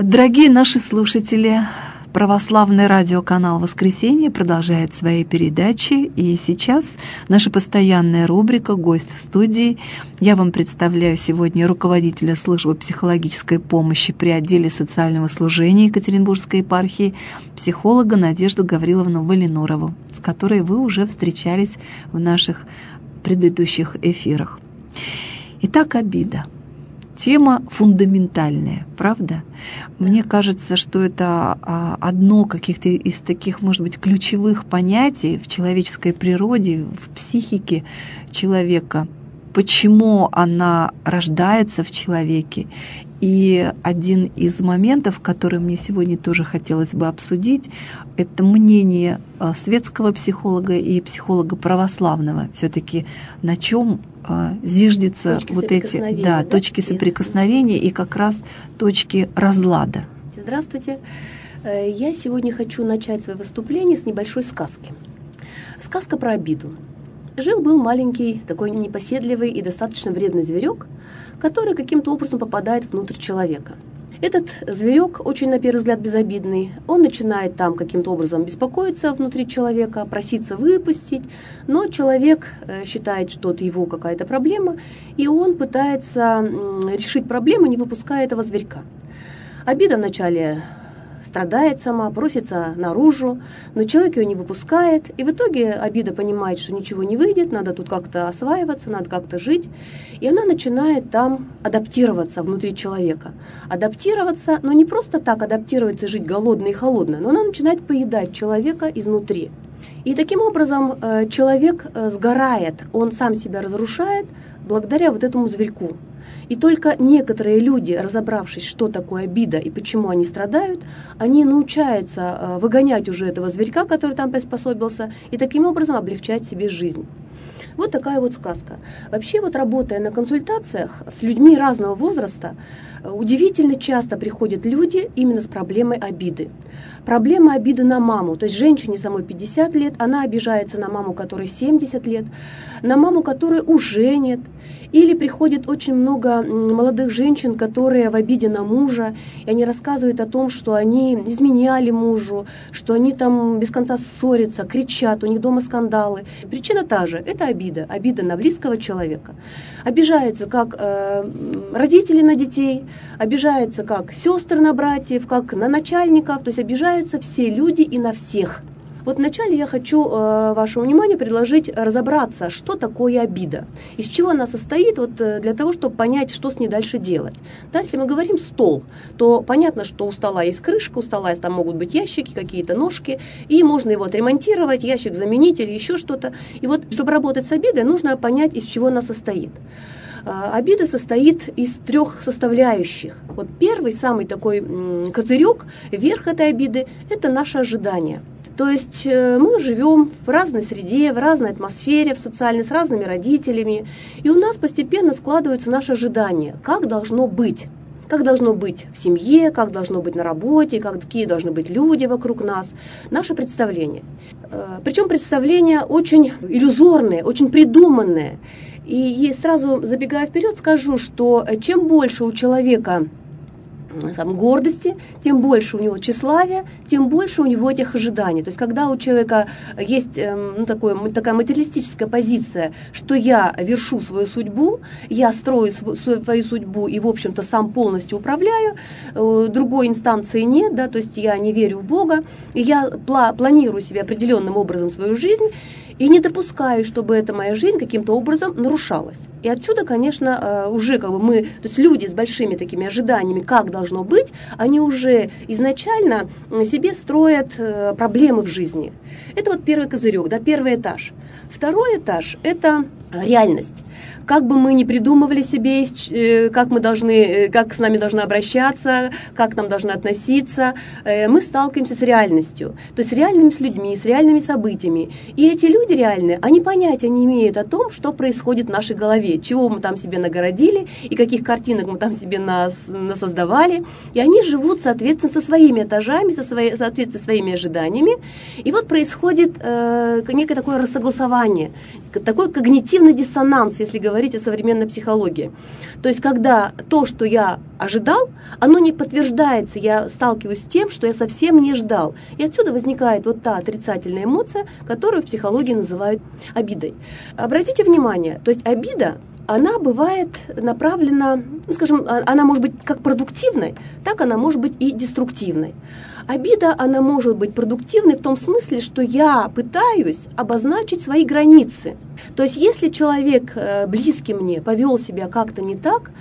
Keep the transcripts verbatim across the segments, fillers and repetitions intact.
Дорогие наши слушатели, православный радиоканал «Воскресенье» продолжает свои передачи, и сейчас наша постоянная рубрика «Гость в студии». Я вам представляю сегодня руководителя службы психологической помощи при отделе социального служения Екатеринбургской епархии, психолога Надежду Гавриловну Валинорову, с которой вы уже встречались в наших предыдущих эфирах. Итак, обида. Тема фундаментальная, правда? Мне кажется, что это одно каких-то из таких, может быть, ключевых понятий в человеческой природе, в психике человека. Почему она рождается в человеке? И один из моментов, который мне сегодня тоже хотелось бы обсудить, это мнение светского психолога и психолога православного. Все-таки на чем зиждется точки вот эти да, да, точки соприкосновения и как раз точки разлада. Здравствуйте. Я сегодня хочу начать свое выступление с небольшой сказки. Сказка про обиду. Жил-был маленький, такой непоседливый и достаточно вредный зверек, который каким-то образом попадает внутрь человека. Этот зверек, очень на первый взгляд безобидный, он начинает там каким-то образом беспокоиться внутри человека, проситься выпустить, но человек считает, что это его какая-то проблема, и он пытается решить проблему, не выпуская этого зверька. Обида вначале страдает сама, просится наружу, но человек ее не выпускает, и в итоге обида понимает, что ничего не выйдет, надо тут как-то осваиваться, надо как-то жить, и она начинает там адаптироваться внутри человека. Адаптироваться, но не просто так адаптироваться и жить голодно и холодно, но она начинает поедать человека изнутри. И таким образом человек сгорает, он сам себя разрушает благодаря вот этому зверьку. И только некоторые люди, разобравшись, что такое обида и почему они страдают, они научаются выгонять уже этого зверька, который там приспособился, и таким образом облегчать себе жизнь. Вот такая вот сказка. Вообще, вот работая на консультациях с людьми разного возраста, удивительно часто приходят люди именно с проблемой обиды. Проблема обиды на маму, то есть женщине самой пятьдесят лет, она обижается на маму, которой семьдесят лет, на маму, которая уже нет. Или приходит очень много молодых женщин, которые в обиде на мужа, и они рассказывают о том, что они изменяли мужу, что они там без конца ссорятся, кричат, у них дома скандалы. Причина та же, это обида, обида на близкого человека. Обижаются как э, родители на детей, обижаются как сестры на братьев, как на начальников, то есть обижаются все люди и на всех. Вот вначале я хочу э, вашему вниманию предложить разобраться, что такое обида, из чего она состоит, вот, для того, чтобы понять, что с ней дальше делать. Да, если мы говорим стол, то понятно, что у стола есть крышка, у стола там могут быть ящики, какие-то ножки, и можно его отремонтировать, ящик заменить или еще что-то. И вот, чтобы работать с обидой, нужно понять, из чего она состоит. Обида состоит из трех составляющих. Вот первый, самый такой м, козырек, верх этой обиды – это наше ожидание. То есть мы живем в разной среде, в разной атмосфере, в социальной, с разными родителями, и у нас постепенно складываются наши ожидания, как должно быть. Как должно быть в семье, как должно быть на работе, какие должны быть люди вокруг нас. Наше представление. Причем представления очень иллюзорные, очень придуманные. И сразу забегая вперед, скажу, что чем больше у человека Сам, гордости, тем больше у него тщеславия, тем больше у него этих ожиданий. То есть когда у человека есть ну, такое, такая материалистическая позиция, что я вершу свою судьбу, я строю свою судьбу и, в общем-то, сам полностью управляю, другой инстанции нет, да, то есть я не верю в Бога, и я планирую себе определенным образом свою жизнь, и не допускаю, чтобы эта моя жизнь каким-то образом нарушалась. И отсюда, конечно, уже как бы мы, то есть люди с большими такими ожиданиями, как должно быть, они уже изначально себе строят проблемы в жизни. Это вот первый козырек, да, первый этаж. Второй этаж – это реальность. Как бы мы ни придумывали себе, как мы должны, как с нами должны обращаться, как к нам должны относиться, мы сталкиваемся с реальностью, то есть с реальными с людьми, с реальными событиями. И эти люди реальные, они понятия не имеют о том, что происходит в нашей голове, чего мы там себе нагородили и каких картинок мы там себе нас, насоздавали. И они живут, соответственно, со своими этажами, со своей, соответственно, своими ожиданиями. И вот происходит э, некое такое рассогласование, такое когнитивное когнитивный диссонанс, если говорить о современной психологии. То есть, когда то, что я ожидал, оно не подтверждается, я сталкиваюсь с тем, что я совсем не ждал. И отсюда возникает вот та отрицательная эмоция, которую в психологии называют обидой. Обратите внимание, то есть обида, она бывает направлена, ну, скажем, она может быть как продуктивной, так она может быть и деструктивной. Обида, она может быть продуктивной в том смысле, что я пытаюсь обозначить свои границы. То есть, если человек близкий мне повел себя как-то не так,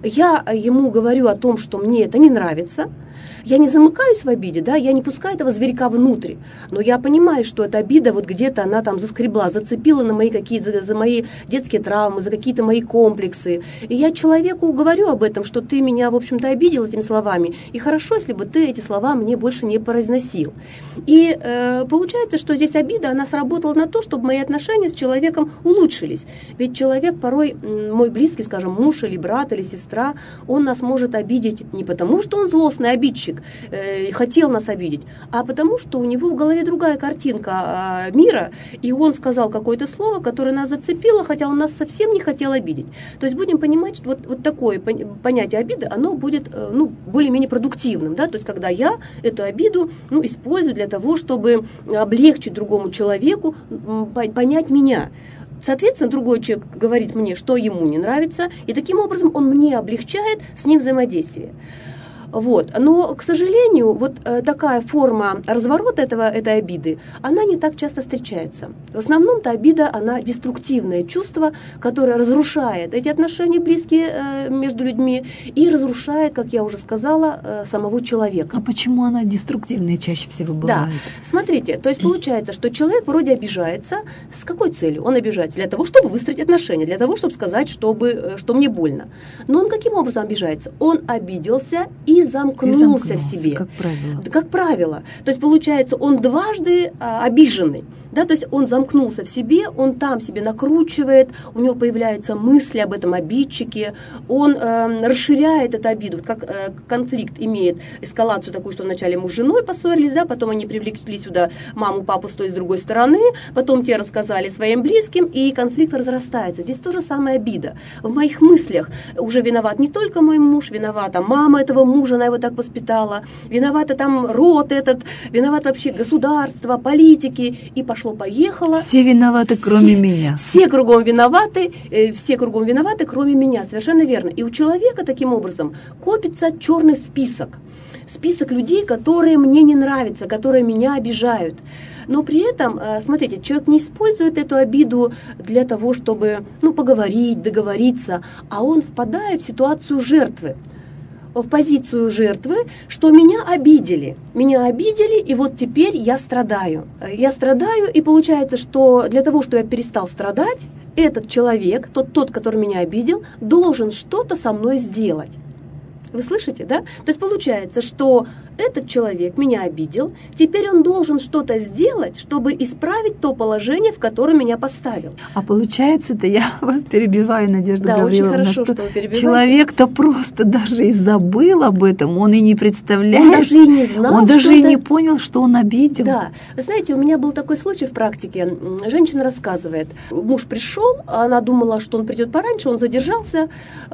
я ему говорю о том, что мне это не нравится. Я не замыкаюсь в обиде, да, я не пускаю этого зверька внутрь, но я понимаю, что эта обида вот где-то она там заскребла, зацепила на мои какие-то, за, за мои детские травмы, за какие-то мои комплексы. И я человеку говорю об этом, что ты меня, в общем-то, обидел этими словами, и хорошо, если бы ты эти слова мне больше не произносил. И э, получается, что здесь обида, она сработала на то, чтобы мои отношения с человеком улучшились. Ведь человек порой, мой близкий, скажем, муж или брат или сестра, он нас может обидеть не потому, что он злостный обидчик, хотел нас обидеть, а потому что у него в голове другая картинка мира, и он сказал какое-то слово, которое нас зацепило, хотя он нас совсем не хотел обидеть. То есть будем понимать, что вот, вот такое понятие обиды, оно будет ну, более-менее продуктивным, да? То есть когда я эту обиду ну, использую для того, чтобы облегчить другому человеку понять меня. Соответственно, другой человек говорит мне, что ему не нравится, и таким образом он мне облегчает с ним взаимодействие. Вот. Но, к сожалению, вот э, такая форма разворота этого, этой обиды, она не так часто встречается. В основном-то обида, она деструктивное чувство, которое разрушает эти отношения близкие э, между людьми и разрушает, как я уже сказала, э, самого человека. А почему она деструктивная чаще всего бывает? Да, смотрите, то есть получается, что человек вроде обижается. С какой целью он обижается? Для того, чтобы выстроить отношения, для того, чтобы сказать, чтобы, что мне больно. Но он каким образом обижается? Он обиделся и замкнулся, и замкнулся в себе. Как правило. Как правило. То есть, получается, он дважды а, обиженный. Да, то есть он замкнулся в себе, он там себе накручивает, у него появляются мысли об этом обидчике, он э, расширяет эту обиду, вот как э, конфликт имеет эскалацию такую, что вначале муж с женой поссорились, да, потом они привлекли сюда маму, папу с той с другой стороны, потом те рассказали своим близким, и конфликт разрастается. Здесь то же самое обида. В моих мыслях уже виноват не только мой муж, виновата мама этого мужа, она его так воспитала, виновата там род этот, виноват вообще государство, политики, и пошло пошло-поехало. Все виноваты, все, кроме меня. Все кругом виноваты, э, все кругом виноваты, кроме меня. Совершенно верно. И у человека таким образом копится черный список. Список людей, которые мне не нравятся, которые меня обижают. Но при этом, э, смотрите, человек не использует эту обиду для того, чтобы ну, поговорить, договориться, а он впадает в ситуацию жертвы. В позицию жертвы, что меня обидели. Меня обидели, и вот теперь я страдаю. Я страдаю, и получается, что для того, чтобы я перестал страдать, этот человек, тот, тот, который меня обидел, должен что-то со мной сделать. Вы слышите, да? То есть получается, что этот человек меня обидел, теперь он должен что-то сделать, чтобы исправить то положение, в которое меня поставил. А получается-то, я вас перебиваю, Надежда да, Гавриловна, очень хорошо, что, что вы перебиваете. Человек-то просто даже и забыл об этом, он и не представляет. Он даже и не знал, Он даже что и это... не понял, что он обидел. Да, вы знаете, у меня был такой случай в практике. Женщина рассказывает, муж пришел, она думала, что он придет пораньше, он задержался,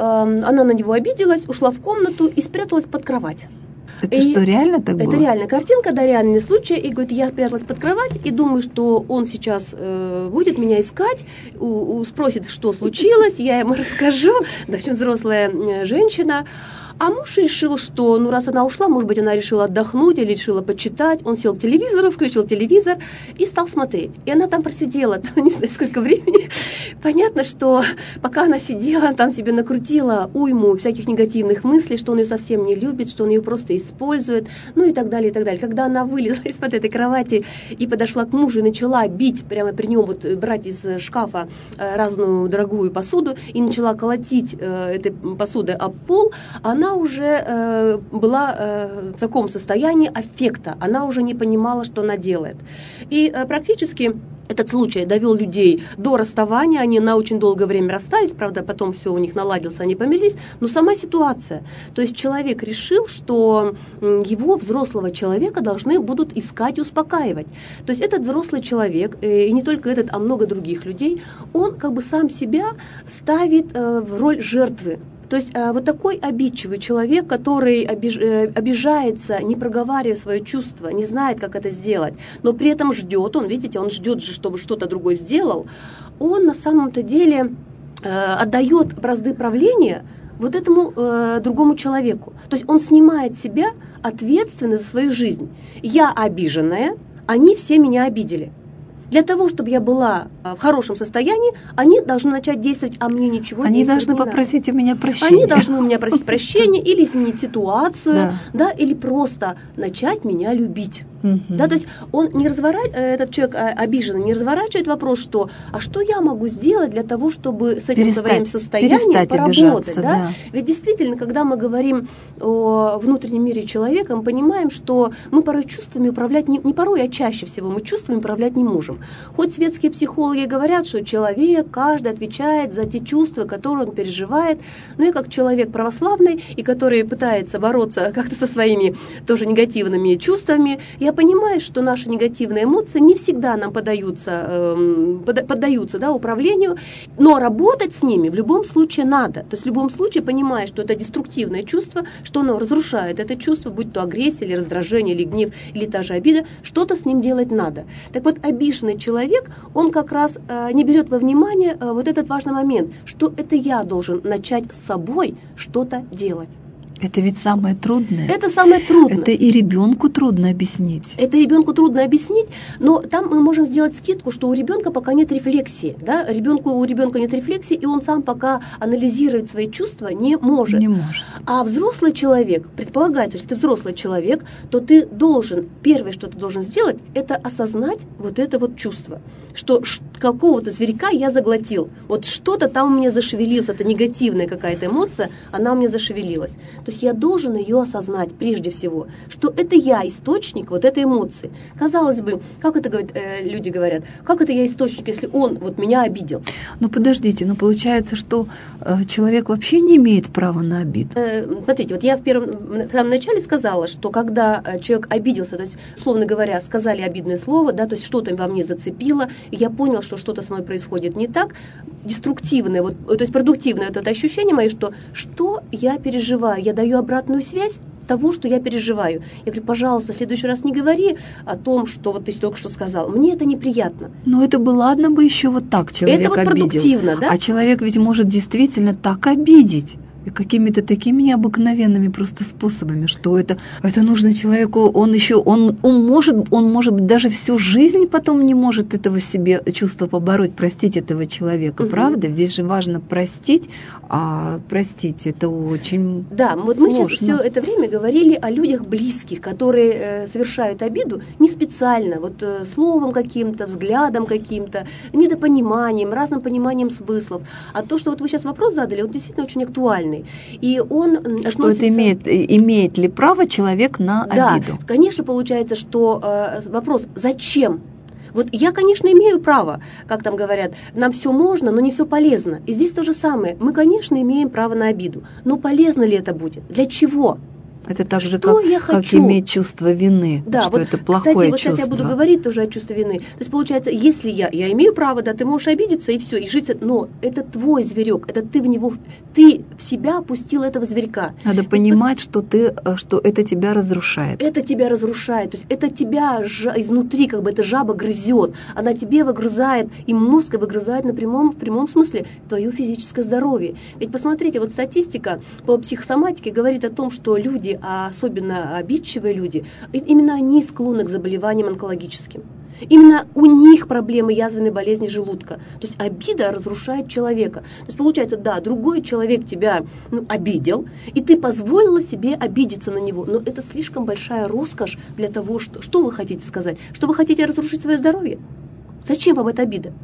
она на него обиделась, ушла в комнату и спряталась под кровать. Это и что, реально так было? Это реальная картинка, да, реальный случай. И говорит, я спряталась под кровать и думаю, что он сейчас э, будет меня искать, у, у, спросит, что случилось, я ему расскажу. Да, в общем, взрослая э, женщина. А муж решил, что, ну, раз она ушла, может быть, она решила отдохнуть или решила почитать. Он сел к телевизору, включил телевизор и стал смотреть. И она там просидела, не знаю, сколько времени. Понятно, что пока она сидела, там себе накрутила уйму всяких негативных мыслей, что он ее совсем не любит, что он ее просто использует, ну и так далее, и так далее. Когда она вылезла из-под этой кровати и подошла к мужу и начала бить прямо при нем, вот брать из шкафа разную дорогую посуду и начала колотить э, этой посудой об пол, она уже э, была э, в таком состоянии аффекта, она уже не понимала, что она делает. И э, практически Этот случай довел людей до расставания, они на очень долгое время расстались, правда, потом все у них наладилось, они помирились, но сама ситуация. То есть человек решил, что его, взрослого человека, должны будут искать и успокаивать. То есть этот взрослый человек, и не только этот, а много других людей, он как бы сам себя ставит в роль жертвы. То есть вот такой обидчивый человек, который обиж, обижается, не проговаривая свое чувство, не знает, как это сделать, но при этом ждет, он, видите, он ждет же, чтобы что-то другое сделал, он на самом-то деле отдает бразды правления вот этому э, другому человеку. То есть он снимает с себя ответственность за свою жизнь. Я обиженная, они все меня обидели. Для того, чтобы я была в хорошем состоянии, они должны начать действовать, а мне ничего они действовать не надо. Они должны попросить у меня прощения. Они должны у меня просить прощения или изменить ситуацию, да. Да, или просто начать меня любить. Угу. Да, то есть он не разворачивает, этот человек обиженный не разворачивает вопрос, что а что я могу сделать для того, чтобы с этим перестать, своим состоянием поработать. Да? Да? Ведь действительно, когда мы говорим о внутреннем мире человека, мы понимаем, что мы порой чувствами управлять, не, не порой, а чаще всего мы чувствами управлять не можем. Хоть светские психологи говорят, что человек, каждый отвечает за те чувства, которые он переживает, но я как человек православный, и который пытается бороться как-то со своими тоже негативными чувствами, я понимаю, что наши негативные эмоции не всегда нам поддаются, э, поддаются да, управлению, но работать с ними в любом случае надо. То есть в любом случае, понимая, что это деструктивное чувство, что оно разрушает это чувство, будь то агрессия, или раздражение, или гнев, или та же обида, что-то с ним делать надо. Так вот, обиженный человек, он как раз э, не берет во внимание э, вот этот важный момент, что это я должен начать с собой что-то делать. Это ведь самое трудное. Это самое трудное. Это и ребенку трудно объяснить. Это ребенку трудно объяснить, но там мы можем сделать скидку, что у ребенка пока нет рефлексии. Да? Ребенку, у ребенка нет рефлексии, и он сам пока анализировать свои чувства не может. Не может. А взрослый человек, предполагается, что ты взрослый человек, то ты должен, первое, что ты должен сделать, это осознать вот это вот чувство, что какого-то зверька я заглотил. Вот что-то там у меня зашевелилось, это негативная какая-то эмоция, она у меня зашевелилась. То есть я должен ее осознать прежде всего, что это я источник вот этой эмоции. Казалось бы, как это говорят, э, люди говорят, как это я источник, если он вот меня обидел? Ну подождите, ну получается, что э, человек вообще не имеет права на обиду. Э, смотрите, вот я в первом, в самом начале сказала, что когда человек обиделся, то есть, условно говоря, сказали обидное слово, да, то есть что-то во мне зацепило, и я понял, что что-то со мной происходит не так, деструктивное, вот, то есть продуктивное вот это ощущение мое, что что я переживаю, я даю обратную связь того, что я переживаю. Я говорю, пожалуйста, в следующий раз не говори о том, что вот ты только что сказал. Мне это неприятно. Ну это бы ладно бы еще вот так человек это вот обидел. Продуктивно, да? А человек ведь может действительно так обидеть. И какими-то такими необыкновенными просто способами, что это, это нужно человеку, он еще, он, он может, он может быть даже всю жизнь потом не может этого себе чувства побороть, простить этого человека, угу. Правда? Здесь же важно простить, а простить это очень Да, вот сложно. Мы сейчас все это время говорили о людях близких, которые э, совершают обиду не специально, вот э, словом каким-то, взглядом каким-то, недопониманием, разным пониманием смыслов. А то, что вот вы сейчас вопрос задали, он действительно очень актуальный. И он относится... Что это имеет, имеет ли право человек на обиду? Да, конечно, получается, что э, вопрос «зачем?». Вот я, конечно, имею право, как там говорят, нам все можно, но не все полезно. И здесь то же самое. Мы, конечно, имеем право на обиду, но полезно ли это будет? Для чего? Это так же, что как, как иметь чувство вины, да, что вот, это плохое кстати, вот чувство. сейчас я буду говорить тоже о чувстве вины. То есть получается, если я, я имею право, да, ты можешь обидеться и все, и жить, но это твой зверек, это ты в него, ты в себя пустил этого зверька. Надо это понимать, что ты, что это тебя разрушает. Это тебя разрушает, то есть это тебя изнутри, как бы эта жаба грызет, она тебе выгрызает, и мозг выгрызает на прямом, в прямом смысле твое физическое здоровье. Ведь посмотрите, вот статистика по психосоматике говорит о том, что люди, а особенно обидчивые люди, именно они склонны к заболеваниям онкологическим. Именно у них проблемы язвенной болезни желудка. То есть обида разрушает человека. То есть получается, да, другой человек тебя ну, обидел, и ты позволила себе обидеться на него. Но это слишком большая роскошь для того, что... Что вы хотите сказать? Что вы хотите разрушить свое здоровье? Зачем вам эта обида?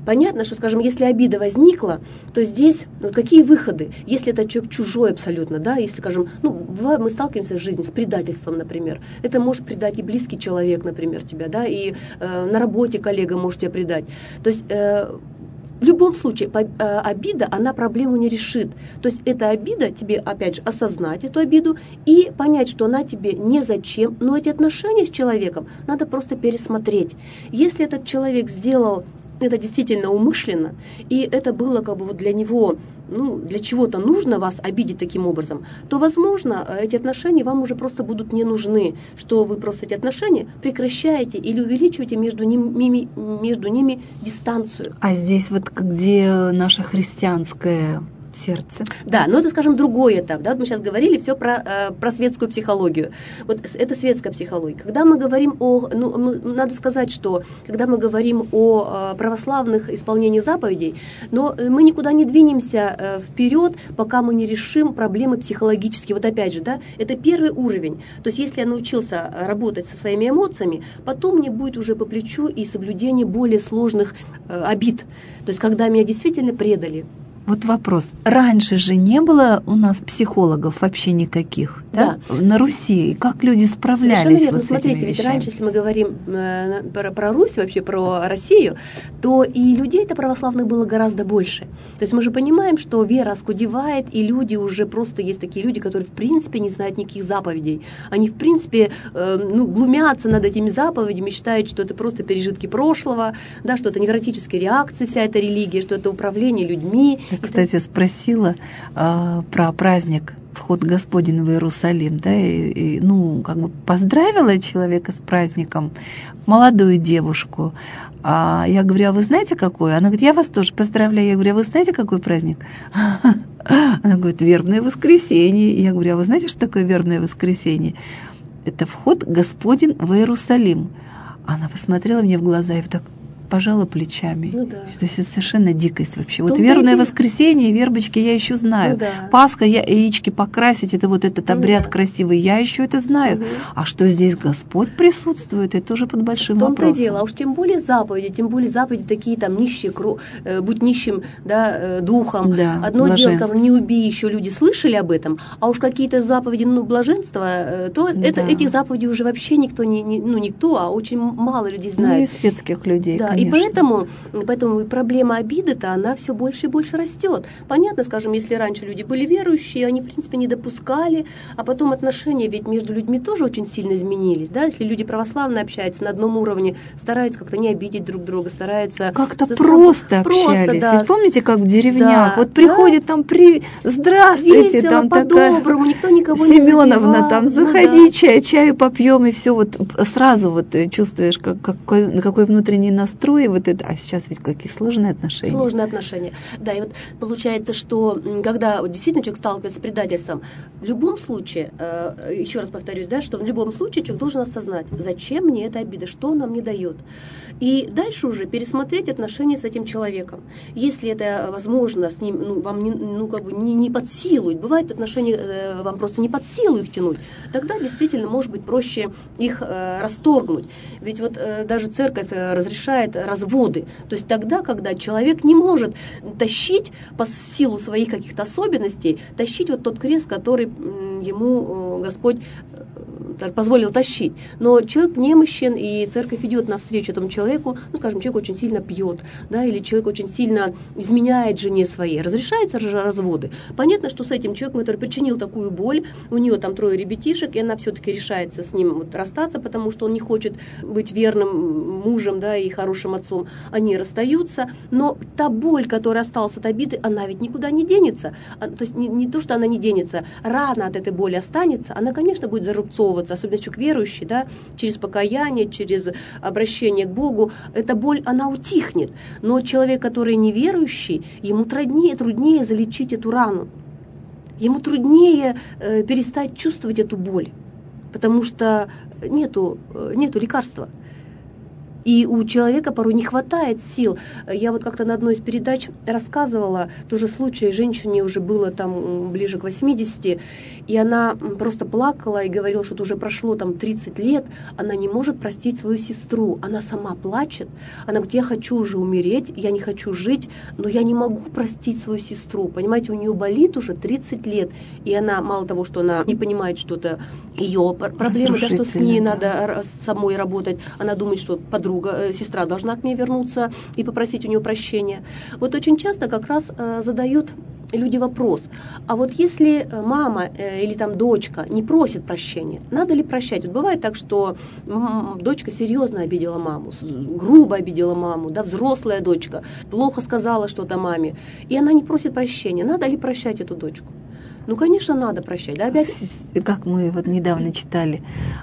понятно, что, скажем, если обида возникла, то здесь вот какие выходы? Если это человек чужой абсолютно, да, если, скажем, ну, бывает, мы сталкиваемся в жизни с предательством, например. Это может предать и близкий человек, например, тебя, да, и э, на работе коллега может тебя предать. То есть э, в любом случае по, э, обида, она проблему не решит. То есть эта обида, тебе, опять же, осознать эту обиду и понять, что она тебе незачем, но эти отношения с человеком надо просто пересмотреть. Если этот человек сделал это действительно умышленно, и это было как бы вот для него, ну, для чего-то нужно вас обидеть таким образом, то, возможно, эти отношения вам уже просто будут не нужны, что вы просто эти отношения прекращаете или увеличиваете между ними, между ними дистанцию. А здесь вот где наше христианское сердце. Да, но это, скажем, другой этап. Да? Вот мы сейчас говорили все про, э, про светскую психологию. Вот это светская психология. Когда мы говорим о... Ну, мы, надо сказать, что когда мы говорим о э, православных исполнении заповедей, но мы никуда не двинемся э, вперед, пока мы не решим проблемы психологические. Вот опять же, да, это первый уровень. То есть если я научился работать со своими эмоциями, потом мне будет уже по плечу и соблюдение более сложных э, обид. То есть когда меня действительно предали. Вот вопрос. Раньше же не было у нас психологов вообще никаких, да? Да. На Руси. Как люди справлялись? Совершенно верно. Вот с Смотрите, этими ведь вещами? раньше, если мы говорим э, про, про Русь, вообще про Россию, то и людей-то православных было гораздо больше. То есть мы же понимаем, что вера оскудевает, и люди уже просто есть такие люди, которые в принципе не знают никаких заповедей. Они в принципе э, ну, глумятся над этими заповедями, считают, что это просто пережитки прошлого, да, что это невротическая реакция, вся эта религия, что это управление людьми. Я, кстати, спросила э, про праздник «Вход Господень в Иерусалим», да, и, и, ну, как бы поздравила человека с праздником, молодую девушку. А я говорю, а вы знаете, какой? Она говорит, я вас тоже поздравляю. Я говорю, а вы знаете, какой праздник? Она говорит, вербное воскресенье. Я говорю, а вы знаете, что такое вербное воскресенье? Это «Вход Господень в Иерусалим». Она посмотрела мне в глаза и так пожала плечами. Ну, да. То есть это совершенно дикость вообще. В Вот том-то вербное и воскресенье, вербочки я еще знаю. Ну, да. Пасха, я, яички покрасить, это вот этот обряд Ну, да. красивый, я еще это знаю. Угу. А что здесь Господь присутствует, это уже под большим в том-то вопросом. И дело. А уж тем более заповеди, тем более заповеди такие там нищие, кру, э, будь нищим, да, э, духом. Да, одно дело, скажем, не убей, еще люди слышали об этом, а уж какие-то заповеди, ну, блаженства, э, то да. это, этих заповедей уже вообще никто, не, не, ну, никто, а очень мало людей знает. Ну, и светских людей, да, конечно. И поэтому Поэтому и проблема обиды-то, она все больше и больше растет. Понятно, скажем, если раньше люди были верующие, они, в принципе, не допускали, а потом отношения ведь между людьми тоже очень сильно изменились. Да? Если люди православные общаются на одном уровне, стараются как-то не обидеть друг друга, стараются... Как-то просто общались. Просто, да. Ведь помните, как в деревнях? Да, вот приходит да. там, при... здравствуйте, весело, там по-доброму, такая... никто никого Семеновна, не задевал. там, заходи, ну, да. чай, чаю попьем, и все вот сразу вот чувствуешь, как, какой, какой внутренний настрой, вот это... А сейчас ведь какие сложные отношения. Сложные отношения. Да, и вот получается, что когда вот действительно человек сталкивается с предательством, в любом случае, э, еще раз повторюсь, да, что в любом случае человек должен осознать, зачем мне эта обида, что она мне дает. И дальше уже пересмотреть отношения с этим человеком. Если это возможно, с ним, ну, вам не, ну, как бы не, не под силу, бывают отношения, э, вам просто не под силу их тянуть, тогда действительно может быть проще их э, расторгнуть. Ведь вот э, даже церковь разрешает разводы. То есть тогда, когда человек не может тащить по силу своих каких-то особенностей, тащить вот тот крест, который ему Господь позволил тащить. Но человек немощен, и церковь идет навстречу этому человеку, ну, скажем, человек очень сильно пьет, да, или человек очень сильно изменяет жене своей. Разрешаются же разводы. Понятно, что с этим человеком, который причинил такую боль, у нее там трое ребятишек, и она все-таки решается с ним вот расстаться, потому что он не хочет быть верным мужем, да, и хорошим отцом. Они расстаются, но та боль, которая осталась от обиды, она ведь никуда не денется. То есть не, не то, что она не денется, рана от этой боли останется, она, конечно, будет зарубцовываться, особенно человек верующий, да, через покаяние, через обращение к Богу, эта боль, она утихнет. Но человек, который неверующий, ему труднее, труднее залечить эту рану. Ему труднее э, перестать чувствовать эту боль, потому что нету, нету лекарства. И у человека порой не хватает сил. Я вот как-то на одной из передач рассказывала тоже случай, женщине уже было там ближе к восьмидесяти, и она просто плакала и говорила, что уже прошло там тридцать лет, она не может простить свою сестру, она сама плачет, она говорит, я хочу уже умереть, я не хочу жить, но я не могу простить свою сестру, понимаете, у нее болит уже тридцать лет, и она, мало того, что она не понимает что-то, ее проблемы, да, что с ней да. надо самой работать, она думает, что подруга, сестра должна к ней вернуться и попросить у нее прощения. Вот очень часто как раз э, задают люди вопрос, а вот если мама э, или там дочка не просит прощения, надо ли прощать? Вот бывает так, что м- дочка серьезно обидела маму, грубо обидела маму, да, взрослая дочка, плохо сказала что-то маме, и она не просит прощения. Надо ли прощать эту дочку? Ну, конечно, надо прощать. Да? Опять... Как мы вот недавно читали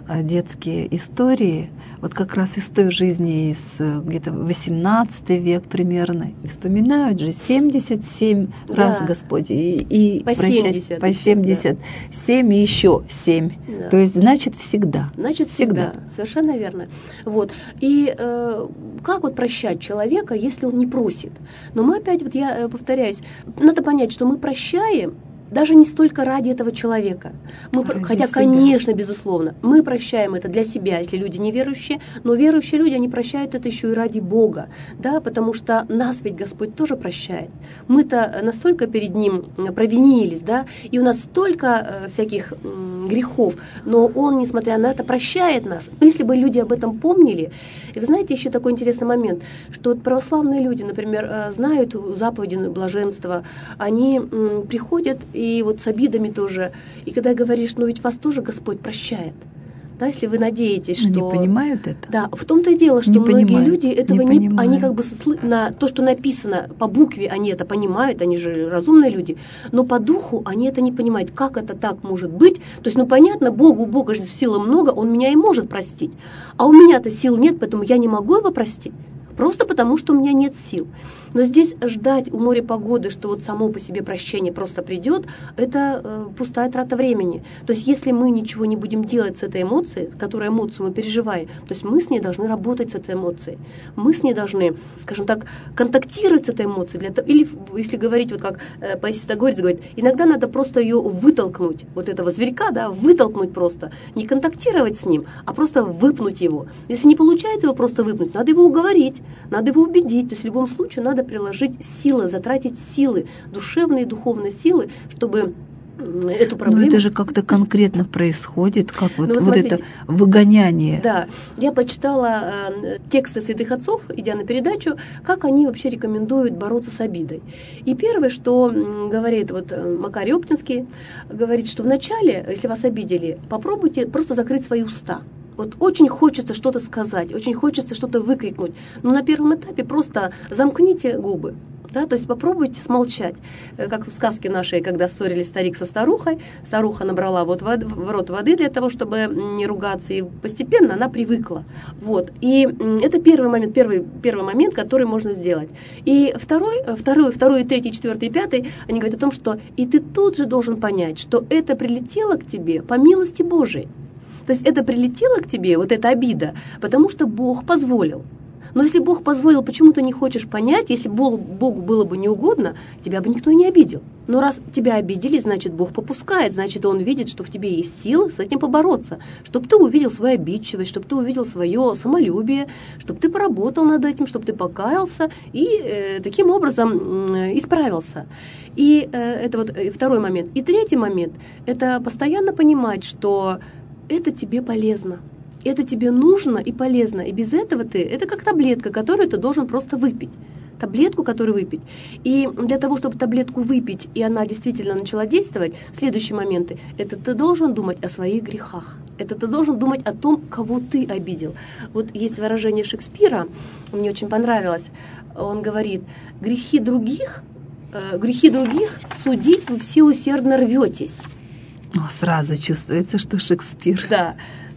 детские истории, вот как раз из той жизни, из где-то восемнадцатый век примерно, и вспоминают же семьдесят семь да. раз Господь, и, и по семьдесят, по семьдесят семь да. и еще семь. Да. То есть, значит, всегда. Значит, всегда. всегда. Совершенно верно. Вот. И э, как вот прощать человека, если он не просит? Но мы опять, вот я повторяюсь, надо понять, что мы прощаем, даже не столько ради этого человека. Мы, хотя, себя. конечно, безусловно, мы прощаем это для себя, если люди неверующие, но верующие люди, они прощают это еще и ради Бога, да, потому что нас ведь Господь тоже прощает. Мы-то настолько перед Ним провинились, да, и у нас столько э, всяких э, грехов, но Он, несмотря на это, прощает нас. Если бы люди об этом помнили, и вы знаете, еще такой интересный момент, что вот православные люди, например, э, знают заповеди блаженства, они э, приходят и вот с обидами тоже. И когда говоришь, ну ведь вас тоже Господь прощает. Да, если вы надеетесь, что... Не понимают это. Да, в том-то и дело, что не многие понимают, люди этого не, не... Они как бы на то, что написано по букве, они это понимают, они же разумные люди, но по духу они это не понимают. Как это так может быть? То есть, ну понятно, Богу, у Бога же силы много, Он меня и может простить. А у меня-то сил нет, поэтому я не могу Его простить. Просто потому, что у меня нет сил. Но здесь ждать у моря погоды, что вот само по себе прощение просто придет, это э, пустая трата времени. То есть если мы ничего не будем делать с этой эмоцией, которую эмоцию мы переживаем, то есть мы с ней должны работать с этой эмоцией. Мы с ней должны, скажем так, контактировать с этой эмоцией. Для того, или если говорить, вот как э, Паисий Стагорец говорит, иногда надо просто ее вытолкнуть, вот этого зверька, да, вытолкнуть просто. Не контактировать с ним, а просто выпнуть его. Если не получается его просто выпнуть, надо его уговорить. Надо его убедить, то есть в любом случае надо приложить силы, затратить силы, душевные и духовные силы, чтобы эту проблему... Но это же как-то конкретно происходит, как вот, ну, вот, вот смотрите, это выгоняние. Да, я почитала э, тексты святых отцов, идя на передачу, как они вообще рекомендуют бороться с обидой. И первое, что м, говорит вот Макарий Оптинский, говорит, что вначале, если вас обидели, попробуйте просто закрыть свои уста. Вот очень хочется что-то сказать, очень хочется что-то выкрикнуть. Но на первом этапе просто замкните губы. Да, то есть попробуйте смолчать. Как в сказке нашей, когда ссорились старик со старухой, старуха набрала вот в рот воды для того, чтобы не ругаться, и постепенно она привыкла. Вот. И это первый момент, первый, первый момент, который можно сделать. И второй, второй, второй, третий, четвертый, пятый, они говорят о том, что и ты тут же должен понять, что это прилетело к тебе по милости Божией. То есть это прилетело к тебе, вот эта обида, потому что Бог позволил. Но если Бог позволил, почему ты не хочешь понять, если Богу было бы неугодно, тебя бы никто и не обидел. Но раз тебя обидели, значит, Бог попускает, значит, Он видит, что в тебе есть силы с этим побороться, чтобы ты увидел свою обидчивость, чтобы ты увидел свое самолюбие, чтобы ты поработал над этим, чтобы ты покаялся и э, таким образом э, исправился. И э, это вот второй момент. И третий момент – это постоянно понимать, что это тебе полезно. Это тебе нужно и полезно. И без этого ты, это как таблетка, которую ты должен просто выпить. Таблетку, которую выпить. И для того, чтобы таблетку выпить, и она действительно начала действовать, следующие моменты, это ты должен думать о своих грехах. Это ты должен думать о том, кого ты обидел. Вот есть выражение Шекспира, мне очень понравилось. Он говорит, грехи других, э, грехи других судить вы все усердно рветесь. Ну, сразу чувствуется, что Шекспир. Да.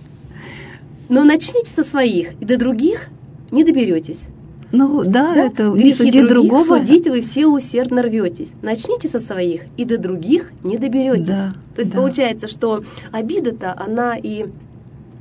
Но начните со своих, и до других не доберетесь. Ну да, да? Это грехи суди других другого. Судить вы все усердно рветесь. Начните со своих, и до других не доберетесь. Да, То есть да. получается, что обида-то, она и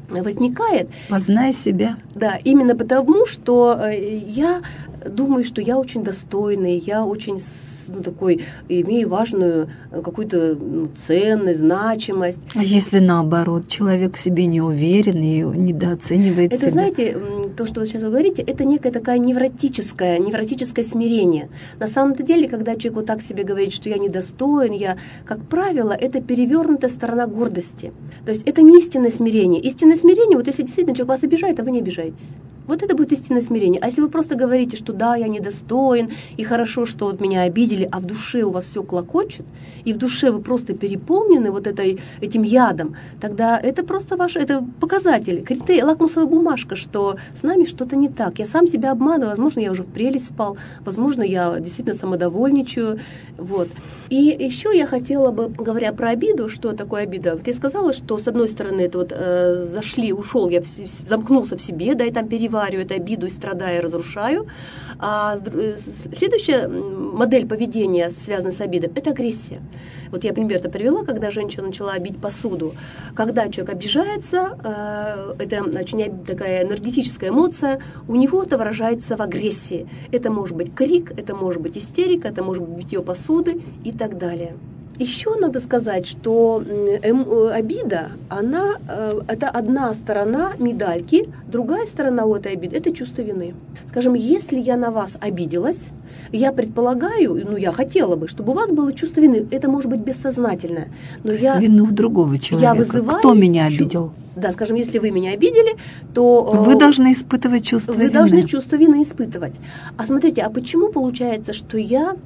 возникает. Познай себя. Да, именно потому, что я думаю, что я очень достойный, я очень ну, такой, имею важную какую-то ну, ценность, значимость. А если наоборот, человек в себе не уверен и недооценивает это, себя? Это, знаете, то, что вы сейчас говорите, это некое такое невротическое, невротическое смирение. На самом деле, когда человек вот так себе говорит, что я недостоин, я, как правило, это перевернутая сторона гордости. То есть это не истинное смирение. Истинное смирение, вот если действительно человек вас обижает, а вы не обижаетесь. Вот это будет истинное смирение. А если вы просто говорите, что да, я недостоин, и хорошо, что вот меня обидели, а в душе у вас все клокочет, и в душе вы просто переполнены вот этой, этим ядом, тогда это просто ваш это показатель, критерий, лакмусовая бумажка, что с нами что-то не так. Я сам себя обманываю, возможно, я уже в прелесть спал, возможно, я действительно самодовольничаю. Вот. И еще я хотела бы, говоря про обиду, что такое обида, вот я сказала, что с одной стороны это вот э, зашли, ушел, я в, замкнулся в себе, да, и там перевариваю эту обиду и страдаю, и разрушаю. А следующая модель поведения, связанная с обидой, это агрессия. Вот я пример-то привела, когда женщина начала бить посуду. Когда человек обижается, это очень такая энергетическая эмоция, у него это выражается в агрессии. Это может быть крик, это может быть истерика, это может быть битье посуды и так далее. Еще надо сказать, что эм, обида, она, э, это одна сторона медальки, другая сторона у этой обиды – это чувство вины. Скажем, если я на вас обиделась, я предполагаю, ну я хотела бы, чтобы у вас было чувство вины. Это может быть бессознательное. Но То я, есть вину другого человека. Я вызываю, кто меня обидел? Да, скажем, если вы меня обидели, то… Вы должны испытывать чувство вы вины. Вы должны чувство вины испытывать. А смотрите, а почему получается, что я…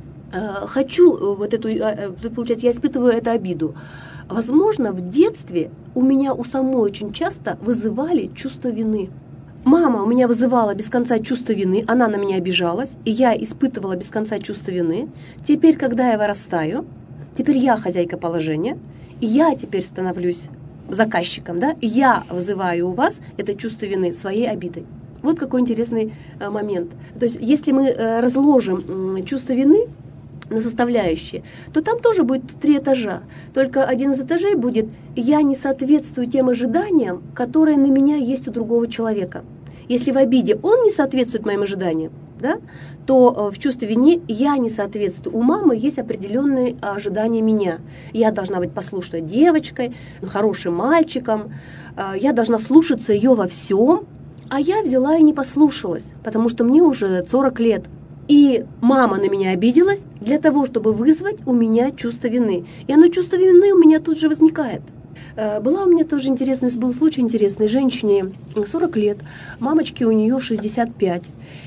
хочу вот эту, получается, я испытываю эту обиду. Возможно, в детстве у меня у самой очень часто вызывали чувство вины. Мама у меня вызывала без конца чувство вины, она на меня обижалась, и я испытывала без конца чувство вины. Теперь, когда я вырастаю, теперь я хозяйка положения, и я теперь становлюсь заказчиком, да, и я вызываю у вас это чувство вины своей обидой. Вот какой интересный момент. То есть, если мы разложим чувство вины на составляющие, то там тоже будет три этажа. Только один из этажей будет «я не соответствую тем ожиданиям, которые на меня есть у другого человека». Если в обиде он не соответствует моим ожиданиям, да, то в чувстве вины я не соответствую. У мамы есть определенные ожидания меня. Я должна быть послушной девочкой, хорошим мальчиком, я должна слушаться ее во всем, а я взяла и не послушалась, потому что мне уже сорок лет. И мама на меня обиделась для того, чтобы вызвать у меня чувство вины. И оно, чувство вины, у меня тут же возникает. Была у меня тоже интересный, был случай интересный. Женщине сорок лет, мамочке у нее шестьдесят пять.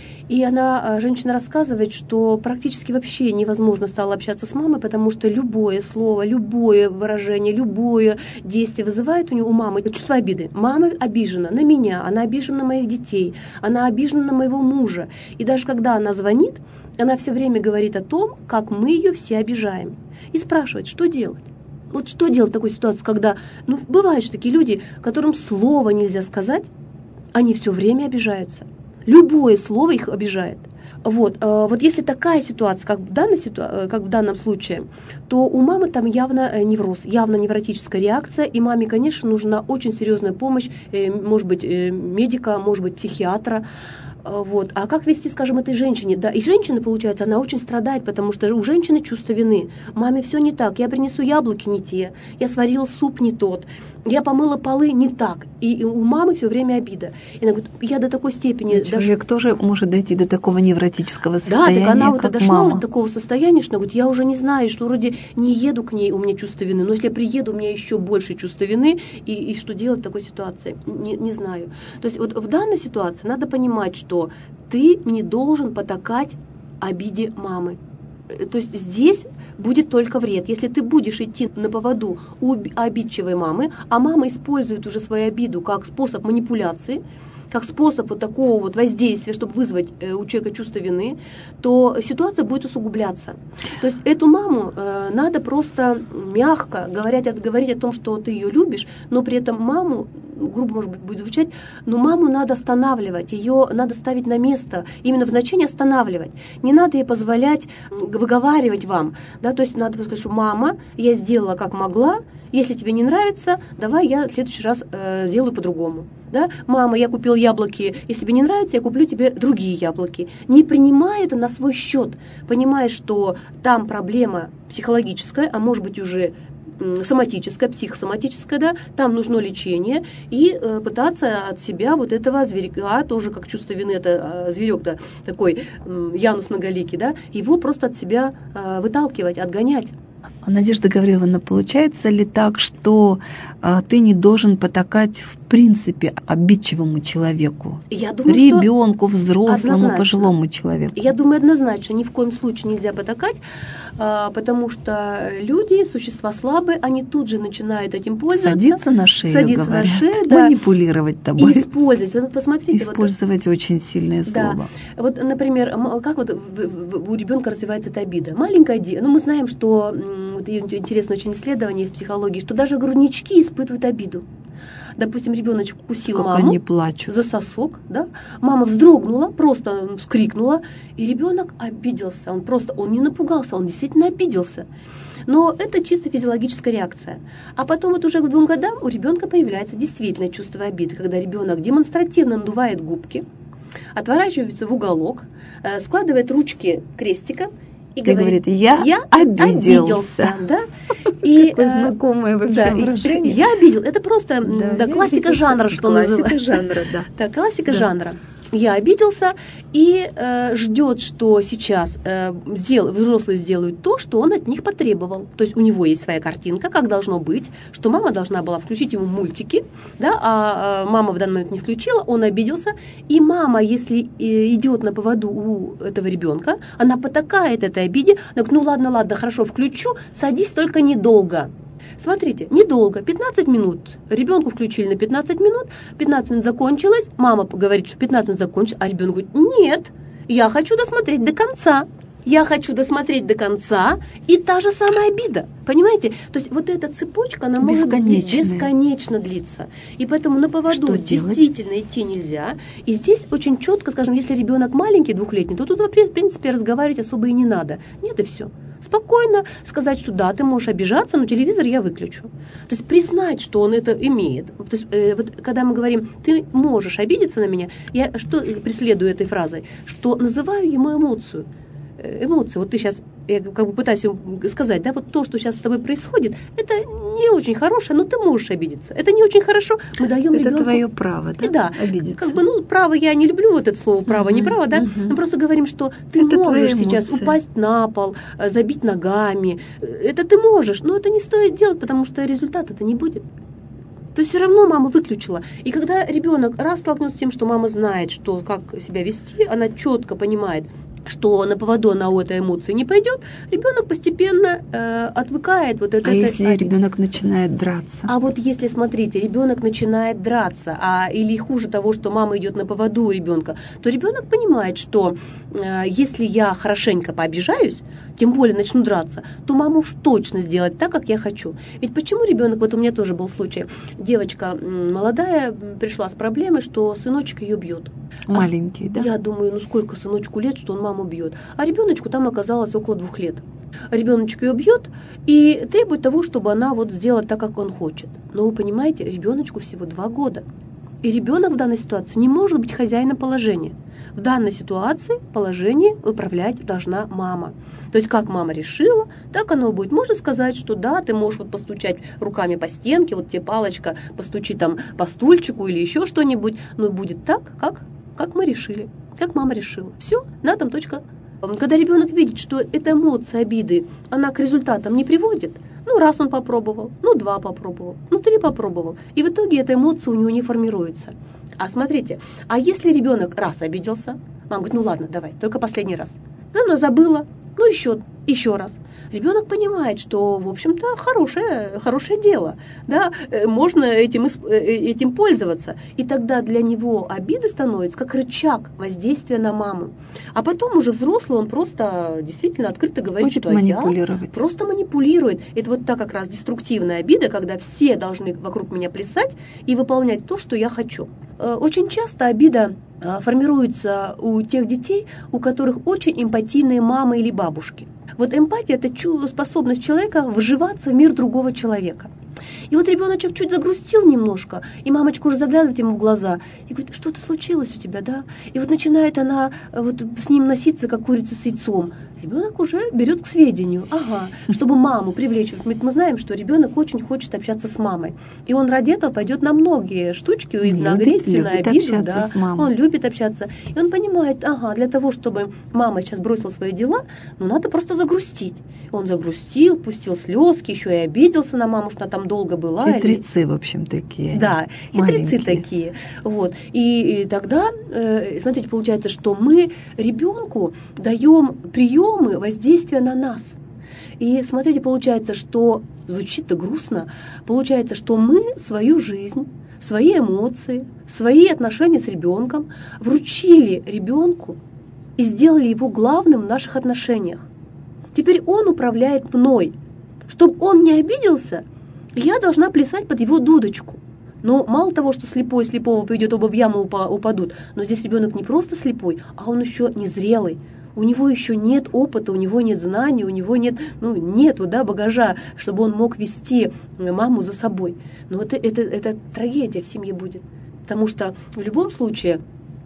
И она, женщина рассказывает, что практически вообще невозможно стало общаться с мамой, потому что любое слово, любое выражение, любое действие вызывает у нее, у мамы чувство обиды. Мама обижена на меня, она обижена на моих детей, она обижена на моего мужа. И даже когда она звонит, она все время говорит о том, как мы ее все обижаем. И спрашивает, что делать. Вот что делать в такой ситуации, когда, ну, бывают же такие люди, которым слова нельзя сказать, они все время обижаются. Любое слово их обижает. Вот, вот если такая ситуация, как в, данной ситу... как в данном случае, то у мамы там явно невроз, явно невротическая реакция, и маме, конечно, нужна очень серьезная помощь, может быть, медика, может быть, психиатра. Вот. А как вести, скажем, этой женщине? Да, и женщина, получается, она очень страдает, потому что у женщины чувство вины. Маме все не так, я принесу яблоки не те, я сварила суп не тот, я помыла полы не так. И, и у мамы все время обида. И она говорит, я до такой степени… Человек даже... тоже может дойти до такого невротического состояния, да, так она вот как дошла мама. уже до такого состояния, что она говорит, я уже не знаю, что вроде не еду к ней, у меня чувство вины, но если я приеду, у меня еще больше чувство вины, и, и что делать в такой ситуации? Не, не знаю. То есть вот в данной ситуации надо понимать, что что ты не должен потакать обиде мамы. То есть здесь будет только вред. Если ты будешь идти на поводу у обидчивой мамы, а мама использует уже свою обиду как способ манипуляции, как способ вот такого вот воздействия, чтобы вызвать у человека чувство вины, то ситуация будет усугубляться. То есть эту маму э, надо просто мягко говорить, говорить о том, что ты ее любишь, но при этом маму грубо, может быть, будет звучать, но маму надо останавливать, ее надо ставить на место, именно в значении останавливать. Не надо ей позволять выговаривать вам, да, то есть надо сказать, что мама, я сделала как могла, если тебе не нравится, давай я в следующий раз э, сделаю по-другому. Да? Мама, я купил яблоки, если тебе не нравится, я куплю тебе другие яблоки. Не принимай это на свой счет, понимая, что там проблема психологическая, а может быть уже соматическое, психосоматическое, да, там нужно лечение, и э, пытаться от себя вот этого зверька, тоже как чувство вины, это э, зверек, да, такой э, Янус многоликий, да, его просто от себя э, выталкивать, отгонять. Надежда Гавриловна, получается ли так, что а, ты не должен потакать в принципе обидчивому человеку? Я думаю, ребенку, взрослому, однозначно. Пожилому человеку? Я думаю, однозначно, ни в коем случае нельзя потакать, а, потому что люди, существа слабые, они тут же начинают этим пользоваться. Садиться на шею, садиться говорят, на шею, да, манипулировать тобой. И использовать. Посмотрите, Использовать вот, очень сильное да. слово. Вот, например, как вот у ребенка развивается эта обида? Маленькая обида. Ну, мы знаем, что вот интересное очень исследование из психологии, что даже груднички испытывают обиду. Допустим, ребеночек укусил как маму они плачут. За сосок, да? Мама вздрогнула, просто вскрикнула, и ребенок обиделся. Он просто, он не напугался, он действительно обиделся. Но это чисто физиологическая реакция. А потом вот уже к двум годам у ребенка появляется действительно чувство обиды, когда ребенок демонстративно надувает губки, отворачивается в уголок, складывает ручки крестиком и, и говорит, я, я обиделся. обиделся да? И, Какое знакомое вообще да, выражение. Я обидел. Это просто да, да, классика жанра, что классика называется. Жанра, да. Да, классика да. жанра. Я обиделся и э, ждет, что сейчас э, сдел, взрослые сделают то, что он от них потребовал. То есть у него есть своя картинка, как должно быть, что мама должна была включить ему мультики, да, а, а мама в данный момент не включила, он обиделся. И мама, если э, идет на поводу у этого ребенка, она потакает этой обиде, она говорит, ну ладно, ладно, хорошо, включу, садись только недолго. Смотрите, недолго, пятнадцать минут. Ребенку включили на пятнадцать минут, пятнадцать минут закончилось, мама говорит, что пятнадцать минут закончилось, а ребенок говорит, нет, я хочу досмотреть до конца. Я хочу досмотреть до конца, и та же самая обида, понимаете? То есть вот эта цепочка, она может бесконечно длиться. И поэтому на поводу действительно идти нельзя. И здесь очень четко, скажем, если ребенок маленький, двухлетний, то тут, в принципе, разговаривать особо и не надо. Нет, и все. Спокойно сказать, что да, ты можешь обижаться, но телевизор я выключу. То есть признать, что он это имеет. То есть э, вот когда мы говорим, ты можешь обидеться на меня, я что преследую этой фразой? Что называю ему эмоцию. Эмоции. Вот ты сейчас, я как бы пытаюсь сказать, да, вот то, что сейчас с тобой происходит, это не очень хорошее, но ты можешь обидеться. Это не очень хорошо. Мы даем это ребенку... твое право, да? Да. Обидеться. Как бы, ну, право, я не люблю вот это слово право, uh-huh, не право, да? Uh-huh. Мы просто говорим, что ты это можешь сейчас упасть на пол, забить ногами. Это ты можешь, но это не стоит делать, потому что результата-то не будет. То есть все равно мама выключила. И когда ребенок раз столкнется с тем, что мама знает, что, как себя вести, она четко понимает, что на поводу она у этой эмоции не пойдет, ребенок постепенно э, отвыкает вот от а этой. А если ребенок начинает драться? А вот если, смотрите, ребенок начинает драться, а или хуже того, что мама идет на поводу у ребенка, то ребенок понимает, что э, если я хорошенько пообижаюсь, тем более начну драться, то мама уж точно сделает так, как я хочу. Ведь почему ребенок, вот у меня тоже был случай, девочка молодая пришла с проблемой, что сыночек ее бьет. Маленький, а, да? Я думаю, ну сколько сыночку лет, что он маму бьет. А ребеночку там оказалось около двух лет. Ребеночек ее бьет и требует того, чтобы она вот сделала так, как он хочет. Но вы понимаете, ребеночку всего два года. И ребенок в данной ситуации не может быть хозяином положения. В данной ситуации положение управлять должна мама. То есть как мама решила, так оно будет. Можно сказать, что да, ты можешь вот постучать руками по стенке, вот тебе палочка, постучи там по стульчику или еще что-нибудь, но будет так, как, как мы решили, как мама решила. Все, на этом точка. Когда ребенок видит, что эта эмоция обиды, она к результатам не приводит, ну, раз он попробовал, ну, два попробовал, ну, три попробовал, и в итоге эта эмоция у него не формируется. А смотрите, а если ребенок раз обиделся, мама говорит, ну ладно, давай, только последний раз. Она забыла, ну еще, еще раз. Ребенок понимает, что, в общем-то, хорошее, хорошее дело, да, можно этим, этим пользоваться. И тогда для него обида становится как рычаг воздействия на маму. А потом уже взрослый, он просто действительно открыто говорит, Хочет что манипулировать. я просто манипулирует. Это вот та как раз деструктивная обида, когда все должны вокруг меня плясать и выполнять то, что я хочу. Очень часто обида формируется у тех детей, у которых очень эмпатийные мамы или бабушки. Вот эмпатия – это способность человека вживаться в мир другого человека. И вот ребеночек чуть загрустил немножко, и мамочка уже заглядывает ему в глаза и говорит, что-то случилось у тебя, да? И вот начинает она вот с ним носиться, как курица с яйцом. Ребенок уже берет к сведению, ага, чтобы маму привлечь. Мы, мы знаем, что ребенок очень хочет общаться с мамой. И он ради этого пойдет на многие штучки, Любит, на агрессию, на обиду. Да. С мамой. Он любит общаться. И он понимает, ага, для того, чтобы мама сейчас бросила свои дела, ну надо просто загрустить. Он загрустил, пустил слезки, еще и обиделся на маму, что она там долго была. Хитрецы, или... в общем, такие. Да, хитрецы такие. Вот. И, и тогда, э, смотрите, получается, что мы ребенку даем приемы воздействия на нас. И смотрите, получается, что звучит-то грустно, получается, что мы свою жизнь, свои эмоции, свои отношения с ребенком вручили ребенку и сделали его главным в наших отношениях. Теперь он управляет мной. Чтобы он не обиделся, я должна плясать под его дудочку. Но мало того, что слепой слепого поведет, оба в яму упадут, но здесь ребенок не просто слепой, а он еще незрелый. У него еще нет опыта, у него нет знаний, у него нет, ну, нету, да, багажа, чтобы он мог вести маму за собой. Но это, это, это трагедия в семье будет. Потому что в любом случае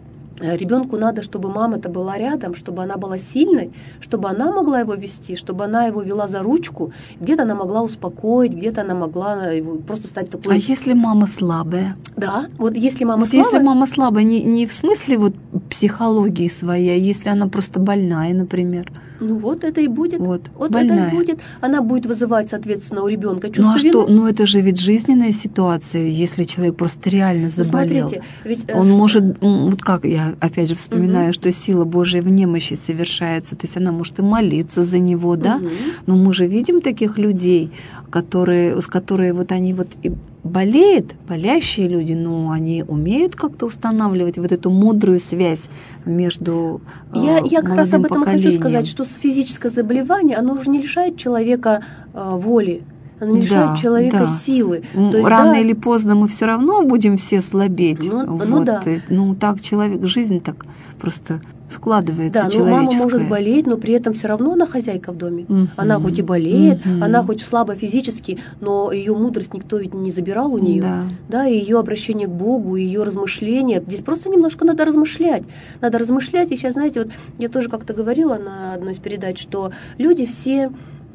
ребенку надо, чтобы мама-то была рядом, чтобы она была сильной, чтобы она могла его вести, чтобы она его вела за ручку, где-то она могла успокоить, где-то она могла просто стать такой... А если мама слабая? Да, вот если мама вот слабая... Если мама слабая, не, не в смысле вот психологии своей, а если она просто больная, например... Ну вот это и будет. Вот, вот больная. это и будет. Она будет вызывать, соответственно, у ребенка чувство ну, а вины. Что? Ну это же ведь жизненная ситуация, если человек просто реально заболел. Смотрите, ведь, он э, может, вот как я опять же вспоминаю, угу. что сила Божия в немощи совершается, то есть она может и молиться за него, да? Угу. Но мы же видим таких людей, которые, с которые вот они вот и болеют, болящие люди, но они умеют как-то устанавливать вот эту мудрую связь между э, Я, я как раз об этом поколением. хочу сказать, что физическое заболевание, оно уже не лишает человека э, воли, оно не лишает да, человека да. силы. То есть, рано да, или поздно мы все равно будем все слабеть. Ну, вот. ну да. Ну так человек, жизнь так просто складывается, да, но мама может болеть, но при этом все равно она хозяйка в доме. Uh-huh. Она хоть и болеет, uh-huh. она хоть слабо физически, но ее мудрость никто ведь не забирал у нее. Да. Да, и ее обращение к Богу, ее размышления. Здесь просто немножко надо размышлять. Надо размышлять. И сейчас, знаете, вот я тоже как-то говорила на одной из передач, что люди все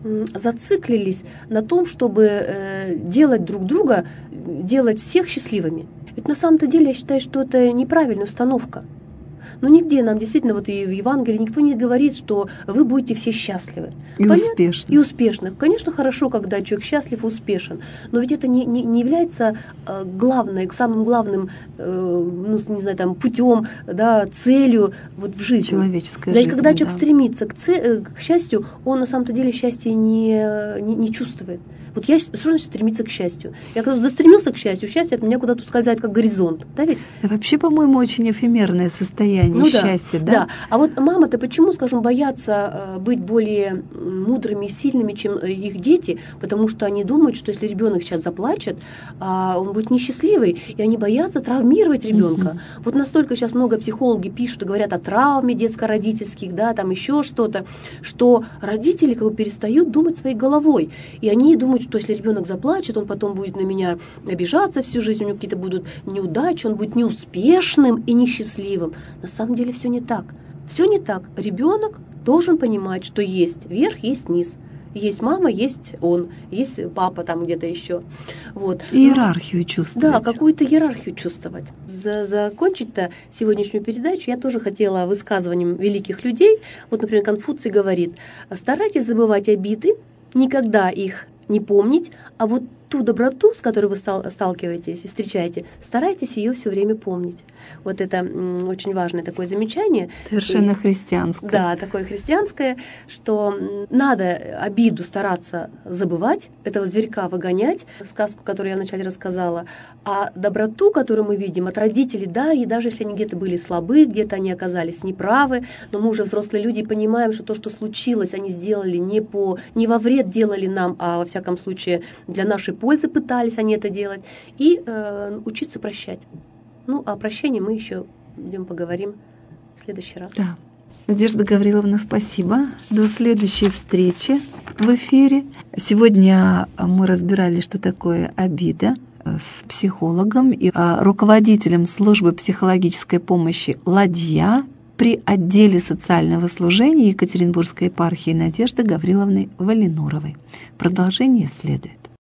зациклились на том, чтобы э, делать друг друга, делать всех счастливыми. Ведь на самом-то деле я считаю, что это неправильная установка. Но нигде нам действительно, вот и в Евангелии никто не говорит, что вы будете все счастливы. И Понятно? успешны. И успешны. Конечно, хорошо, когда человек счастлив и успешен, но ведь это не, не, не является э, главной, самым главным, э, ну, не знаю, там, путем, да, целью вот в жизни. Человеческая да, жизнь, и когда да. человек стремится к, ц... к счастью, он на самом-то деле счастья не, не, не чувствует. Вот я, что значит стремиться к счастью? Я когда застремился к счастью, счастье от меня куда-то ускользает, как горизонт. Да, ведь? Это вообще, по-моему, очень эфемерное состояние ну, счастья, да? да? Да. А вот мама-то почему, скажем, боятся быть более мудрыми и сильными, чем их дети? Потому что они думают, что если ребенок сейчас заплачет, он будет несчастливый, и они боятся травмировать ребенка. Mm-hmm. Вот настолько сейчас много психологи пишут и говорят о травме детско-родительских, да, там еще что-то, что родители как бы перестают думать своей головой, и они думают, что если ребенок заплачет, он потом будет на меня обижаться всю жизнь, у него какие-то будут неудачи, он будет неуспешным и несчастливым. На самом деле все не так. Все не так. Ребенок должен понимать, что есть верх, есть низ. Есть мама, есть он, есть папа там где-то еще. Вот. Иерархию чувствовать. Да, какую-то иерархию чувствовать. За, закончить-то сегодняшнюю передачу я тоже хотела высказыванием великих людей. Вот, например, Конфуций говорит: старайтесь забывать обиды, никогда их не помнить, а вот ту доброту, с которой вы сталкиваетесь и встречаете, старайтесь ее все время помнить. Вот это очень важное такое замечание. Совершенно христианское. Да, такое христианское, что надо обиду стараться забывать, этого зверька выгонять, сказку, которую я вначале рассказала, а доброту, которую мы видим от родителей, да, и даже если они где-то были слабы, где-то они оказались неправы, но мы уже взрослые люди понимаем, что то, что случилось, они сделали не, по, не во вред делали нам, а во всяком случае для нашей пользы пытались они это делать, и э, учиться прощать. Ну, а о прощении мы еще идем поговорим в следующий раз. Да. Надежда Гавриловна, спасибо. До следующей встречи в эфире. Сегодня мы разбирали, что такое обида, с психологом и руководителем службы психологической помощи «Ладья» при отделе социального служения Екатеринбургской епархии Надежды Гавриловны Валинуровой. Продолжение следует.